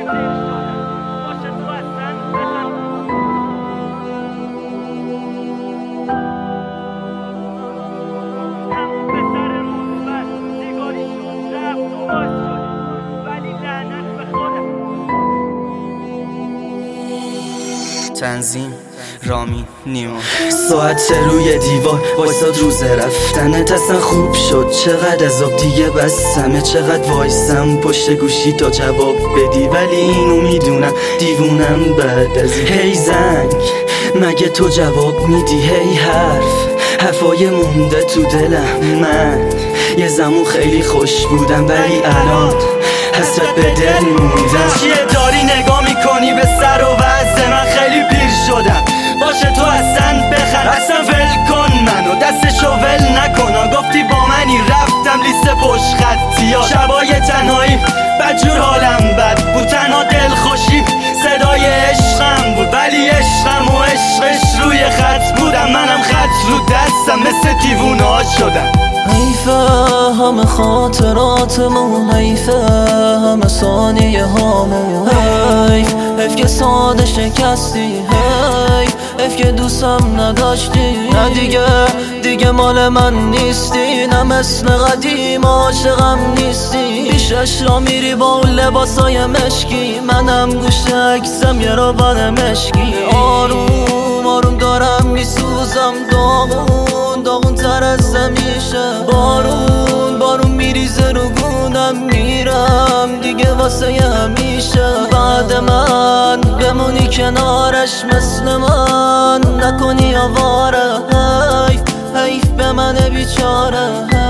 تنظیم رامین نیما. ساعت روی دیوار وایساد روز رفتنت اصلا خوب شد، چقدر عذاب دیگه بسمه، چقدر وایسم پشت گوشی تا جواب بدی، ولی اینو میدونم دیوونم بعد از این. هی زنگ مگه تو جواب میدی؟ هی حرفای مونده تو دلم. من یه زمان خیلی خوش بودم ولی الان حسرت به دل موندم. چیه داری نگاه میکنی به سر و وضع من؟ خیلی پیر شدم باشه تو اصلا بخند، اصلا ول کن منو، دستشو ول نکن. گفتی با منی رفتم لیست پشت خطی ها، شبای تنهایی بدجور حالم بد بود، تنها دل خوشی صدای عشقم بود، ولی عشقم و عشقش روی خط بودم، منم خط رو دستم مثل دیوونه ها شدم. حیفه همه خاطراتمون، حیفه همه ثانیه هامون، حیف که ساده شکستی، حیف که دوستم نداشتی، نه دیگه مال من نیستی، نه مثل قدیم عاشقم نیستی. پیشش را میری با اون لباسای مشکی، منم گوشه عکسم یه رابط مشکی. آروم آروم دارم میسوزم، داغون تر از همیشه، بارون میریزه رو گونم، میرم دیگه واسه همیشه. بعد من بمونی کنارش مثل من، نکنی آواره، حیف به من بیچاره.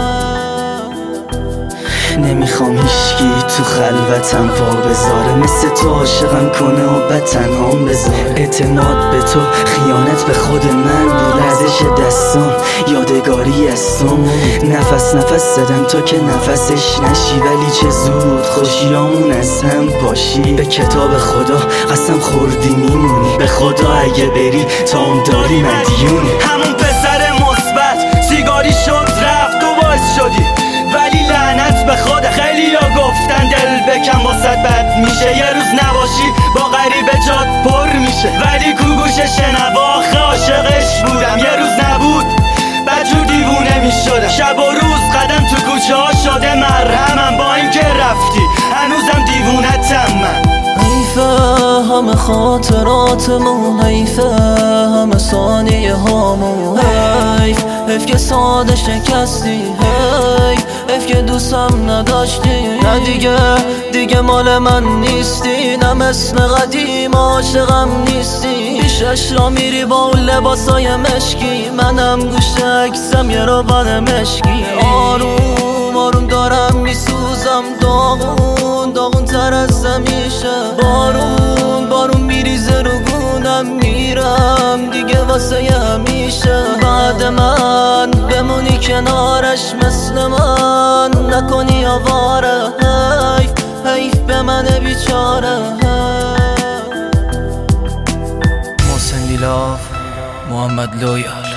نمیخوام هیشکی تو خلوتم وا بذاره، مثل تو عاشقم کنه و بعد تنهام بذاره. اعتماد به تو خیانت به خود من بود، لرزش دستام یادگاری از تو. نفس زدم تا که نفسش نشی، ولی چه زود خوشیامون از هم پاشی. به کتاب خدا قسم خوردی میمونی، به خدا اگه بری تا اون داری مدیونی. همون پسر مثبت سیگاری شد رفت و باعث شدی، ولی لعنت به خود. خیلی ها گفتن دل بکن واسد بد میشه، یه روز نباشی با غریبه جات پر میشه، ولی کو گوش شنوا آخه عاشقش بودم. یه روز نبود بدجور دیوونه میشدم، شب و روز قدم تو کوچه ها شده مرهمم، با این که رفتی هنوزم دیوونتم من. حیفه همه خاطراتمون، حیفه همه ثانیه هامون، حیف که ساده شکستی، حیف که دوستم نداشتی، نه دیگه مال من نیستی، نه مثل قدیم عاشقم نیستی. پیشش را میری با اون لباسای مشکی، منم گوشه عکسم یه رابط مشکی. آروم دارم میسوزم، داغون تر از همیشه، بارون میریزه رو گونم، میرم دیگه واسه همیشه. بعد من بمونی کنارش مثل من، نکنی آواره، حیف به من بیچاره. محسن دیلاف، محمد لویال.